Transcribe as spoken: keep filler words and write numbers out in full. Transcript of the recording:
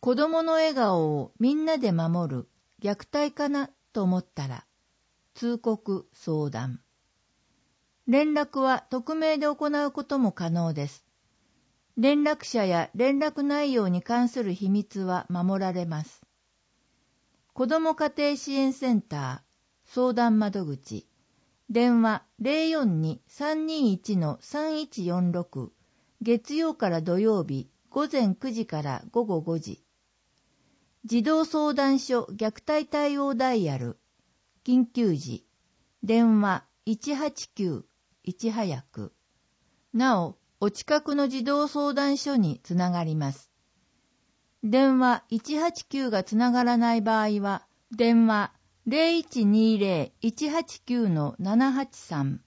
子供の笑顔をみんなで守る虐待かなと思ったら、通告相談。連絡は匿名で行うことも可能です。連絡者や連絡内容に関する秘密は守られます。子ども家庭支援センター相談窓口電話 ゼロよんに さんにいち さんいちよんろく 月曜から土曜日午前くじから午後ごじ。児童相談所虐待対応ダイヤル緊急時電話いちはちきゅういち早く。なおお近くの児童相談所につながります。電話いちはちきゅうがつながらない場合は電話 ゼロいちにゼロ いちはちきゅう ななはちさん